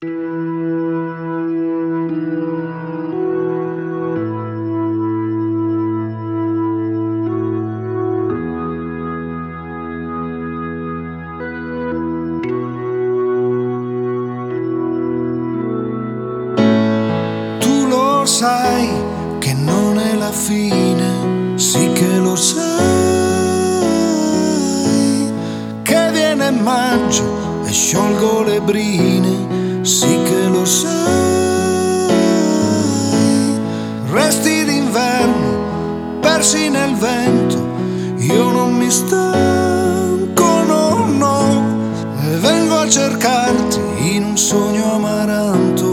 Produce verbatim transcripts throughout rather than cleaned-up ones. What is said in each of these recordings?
Tu lo sai che non è la fine, sì che lo sai, che viene maggio e sciolgo le brine, sì che lo sai, resti d'inverno persi nel vento, io non mi stanco, no, no, e vengo a cercarti in un sogno amaranto.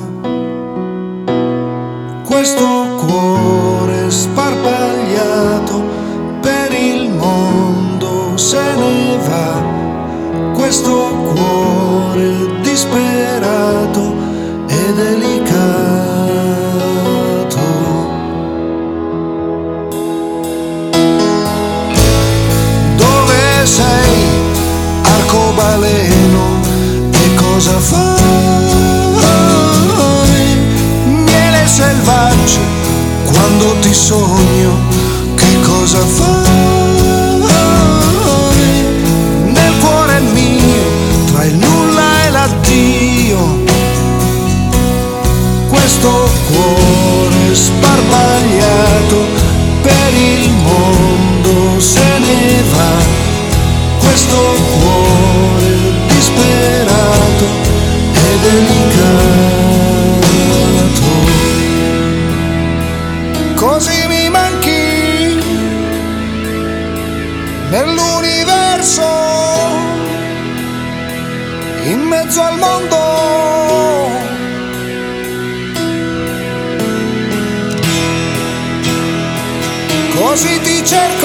Questo cuore sparpagliato per il mondo se ne va, questo cuore disperato e delicato. Dove sei, arcobaleno, e cosa fai? Miele selvaggio, quando ti sogno, che cosa fai? Nel cuore mio, tra il nulla e l'addio, questo cuore sparpagliato per il mondo se ne va, questo cuore disperato e delicato. Così mi manchi nell'universo, in mezzo al mondo, così ti cerco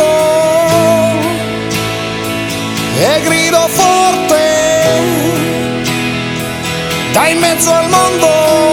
e grido forte da in mezzo al mondo.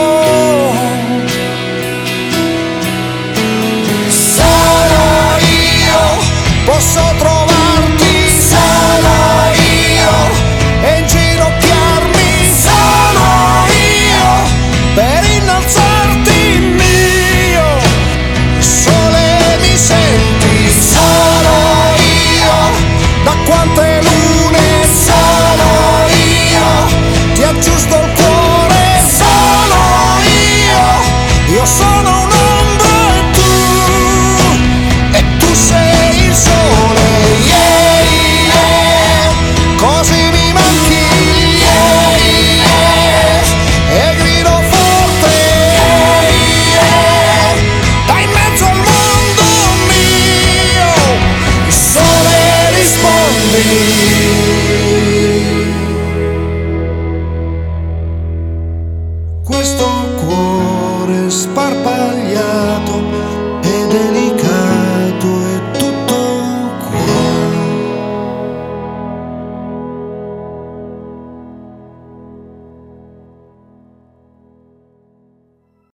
Sarò io, posso trovarti, sarò io, e inginocchiarmi, sarò io, per innalzarti mio sole, mi senti, sarò io, da quante lune, sarò io, ti aggiusto il cuore, sarò io, io sono un'ombra e tu, e tu sei il sole, yeah, yeah, così mi manchi, yeah, yeah, e grido forte, yeah, yeah, da in mezzo al mondo mio, il sole rispondi. Questo cuore sparpagliato e delicato